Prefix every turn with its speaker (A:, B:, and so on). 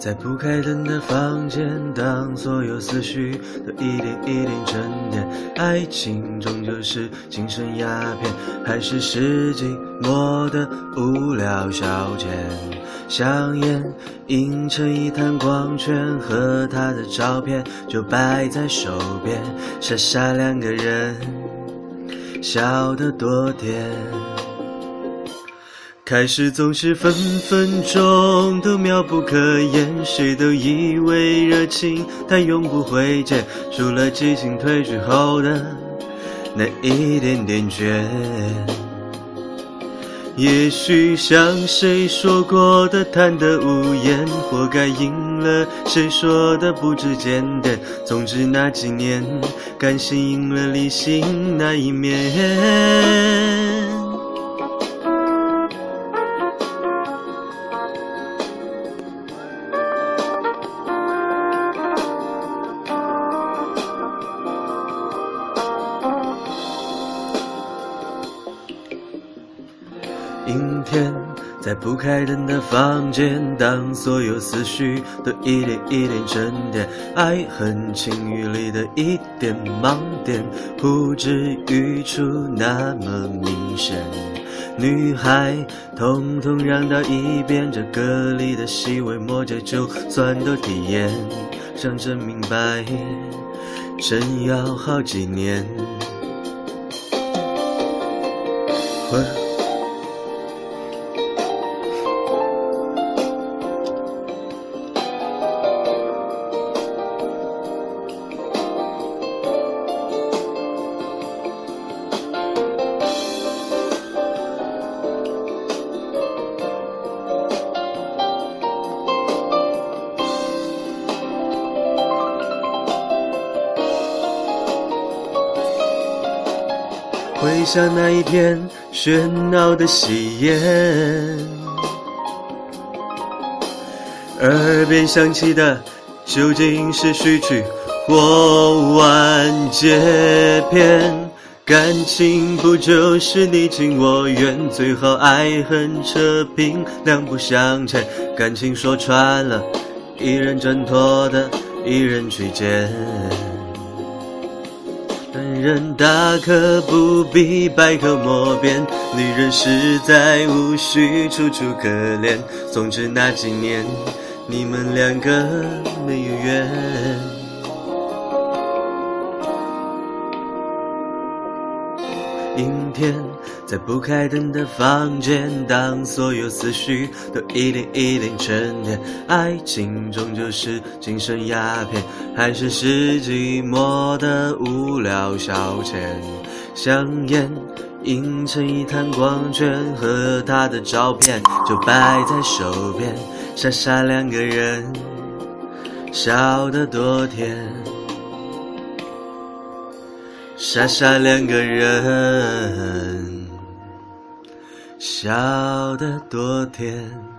A: 在不开灯的房间，当所有思绪都一点一点沉淀，爱情终究是精神鸦片，还是世纪末的无聊消遣？香烟映成一滩光圈，和他的照片就摆在手边，傻傻两个人，笑得多甜。开始总是分分钟都妙不可言，谁都以为热情它永不会减，除了激情褪去后的那一点点倦。也许像谁说过的贪得无厌，活该应了谁说的不知检点，总之那几年感性赢了理性那一面。阴天，在不开灯的房间，当所有思绪都一点一点沉淀，爱恨情欲里的一点盲点，呼之欲出那么明显。女孩统统让到一边，这歌里的细微末节就算都体验，想真明白真要好几年。回想那一天喧闹的喜宴，耳边响起的究竟是序曲或完结篇？感情不就是你情我愿，最好爱恨扯平，两不相欠。感情说穿了，一人挣脱的，一人去捡。男人大可不必百口莫辩，女人实在无需楚楚可怜。总之那几年，你们两个没有缘。阴天，在不开灯的房间，当所有思绪都一点一点沉淀，爱情终究是精神鸦片，还是世纪末的无聊消遣？香烟映成一滩光圈，和他的照片就摆在手边，傻傻两个人，笑得多甜。傻傻两个人，笑得多甜。